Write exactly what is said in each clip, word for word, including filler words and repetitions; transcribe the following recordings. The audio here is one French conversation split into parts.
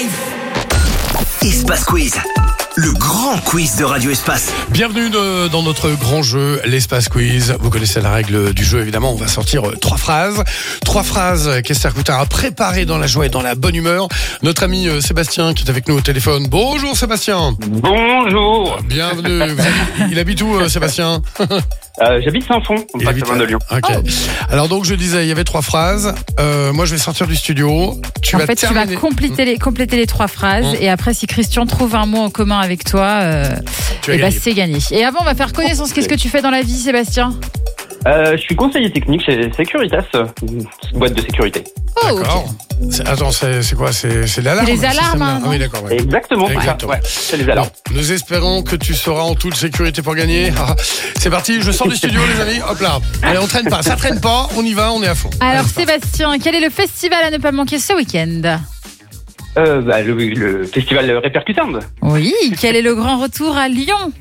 Espace Quiz, le grand quiz de Radio Espace. Bienvenue de, dans notre grand jeu, l'Espace Quiz. Vous connaissez la règle du jeu, évidemment. On va sortir euh, trois phrases. Trois phrases qu'Esther Coutin a préparées dans la joie et dans la bonne humeur. Notre ami euh, Sébastien qui est avec nous au téléphone. Bonjour Sébastien. Bonjour. Bienvenue. Vous habitez- Il habite où euh, Sébastien? Euh, J'habite Saint-Fond, en Il pas habite très loin de Lyon. Ok. Alors donc je disais, il y avait trois phrases. Euh, moi je vais sortir du studio. Tu en vas fait, terminer... tu vas compléter les, compléter les trois phrases Mmh. et après, si Christian trouve un mot en commun avec toi, euh, Tu vas eh ben, gagner. c'est gagné. Et avant, on va faire connaissance. Ok. Qu'est-ce que tu fais dans la vie, Sébastien? Euh, je suis conseiller technique chez Securitas, une boîte de sécurité. Oh, ok. D'accord. C'est- Attends, c'est c'est quoi? C'est c'est l'alarme? C'est les le alarmes, système hein, Ah oui, d'accord. Ouais. Exactement, c'est ça. Exactement. Ouais, c'est les alarmes. Bon, nous espérons que tu seras en toute sécurité pour gagner. Ah, c'est parti, je sors du studio les amis, hop là. Allez, on traîne pas, ça traîne pas, on y va, on est à fond. Alors, Allez, c'est parti. Sébastien, quel est le festival à ne pas manquer ce week-end? Euh, bah, le, le festival Répercutante. Oui, quel est le grand retour à Lyon?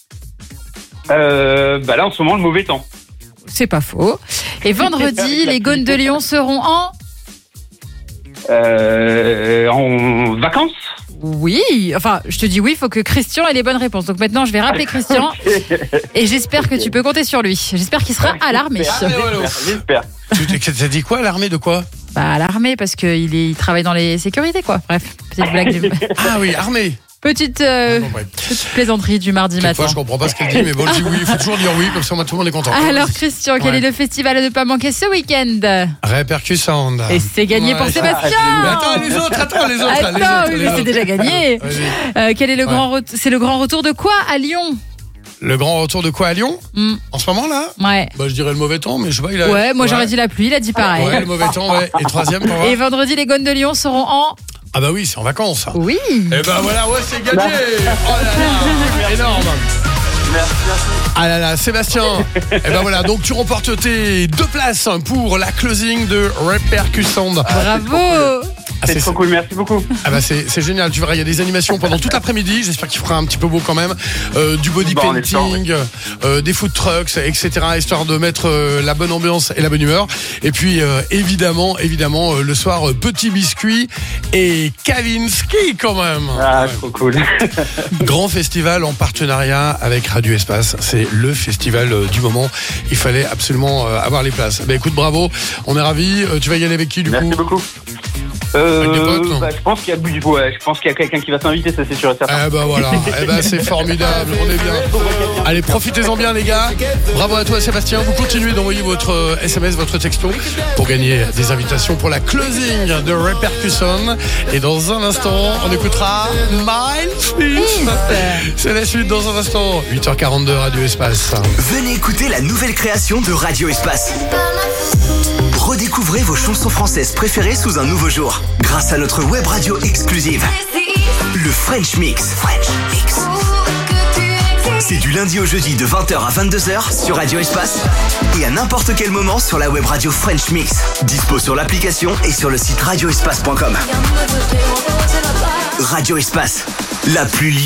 Euh, bah là, en ce moment, le mauvais temps. C'est pas faux. Et vendredi, les Gaunes de Lyon seront en... Euh, en vacances. Oui, enfin, je te dis oui, il faut que Christian ait les bonnes réponses. Donc maintenant, je vais rappeler Christian et j'espère que tu peux compter sur lui. J'espère qu'il sera à l'armée. Allez, voilà. J'espère. Tu t'es- T'as dit quoi, l'armée de quoi? Bah, à l'armée, parce qu'il est- il travaille dans les sécurités, quoi. Bref, petite blague du... Ah oui, armée. Petite, euh, Bon, bref. petite plaisanterie du mardi Cette fois, matin. je comprends pas ce qu'elle dit, mais bon, je dis oui, il faut toujours dire oui, comme ça, moi, tout le monde est content. Alors, Christian, quel Ouais. est le festival à ne pas manquer ce week-end? Répercussante. Et c'est gagné Ouais, pour ça- Sébastien. Mais attends, les autres, attends, les autres. les Attends, autres, oui, les mais c'est autres. déjà gagné. Vas-y. Euh, quel est le Ouais. grand ret- C'est le grand retour de quoi à Lyon? Le grand retour de quoi à Lyon? Hmm, En ce moment, là? Ouais. Bah, je dirais le mauvais temps, mais je sais pas, il a. Ouais, moi j'aurais dit la pluie, il a dit pareil. Ouais, le mauvais temps, ouais. Et troisième, pour voir. Et vendredi, les Gaunes de Lyon seront en... Ah bah oui, c'est en vacances, ça. Oui. Eh ben voilà, ouais, c'est gagné. Oh là là, énorme. Merci, merci. Ah là là, Sébastien. Eh ben voilà, donc tu remportes tes deux places pour la closing de Répercusante. Bravo. Ah, C'est trop cool, merci beaucoup. Ah bah c'est, c'est génial, tu verras, il y a des animations pendant toute l'après-midi, j'espère qu'il fera un petit peu beau quand même, euh, du body Bon, on painting, euh, des food trucks, et cetera, histoire de mettre euh, la bonne ambiance et la bonne humeur. Et puis euh, évidemment, évidemment, euh, le soir, euh, petit biscuit et Kavinsky quand même. Ah, Ouais. trop cool. Grand festival en partenariat avec Radio Espace, c'est le festival euh, du moment, il fallait absolument euh, avoir les places. Bah écoute, bravo, on est ravis. Euh, tu vas y aller avec qui du Merci coup? beaucoup. Euh, Avec des potes, bah, je pense qu'il y a, ouais, je pense qu'il y a quelqu'un qui va s'inviter, ça c'est sûr et certain. Eh ben voilà, eh ben c'est formidable, on est bien. Allez, profitez-en bien les gars. Bravo à toi Sébastien, vous continuez d'envoyer votre euh, S M S, votre texto pour gagner des invitations pour la closing de Répercussion. Et dans un instant, on écoutera Miles Smith. C'est la suite dans un instant, huit heures quarante-deux Radio Espace. Venez écouter la nouvelle création de Radio Espace. Redécouvrez vos chansons françaises préférées sous un nouveau jour, grâce à notre web radio exclusive, le French Mix. French Mix. C'est du lundi au jeudi de vingt heures à vingt-deux heures sur Radio Espace et à n'importe quel moment sur la web radio French Mix. Dispo sur l'application et sur le site radio espace point com. Radio Espace, la plus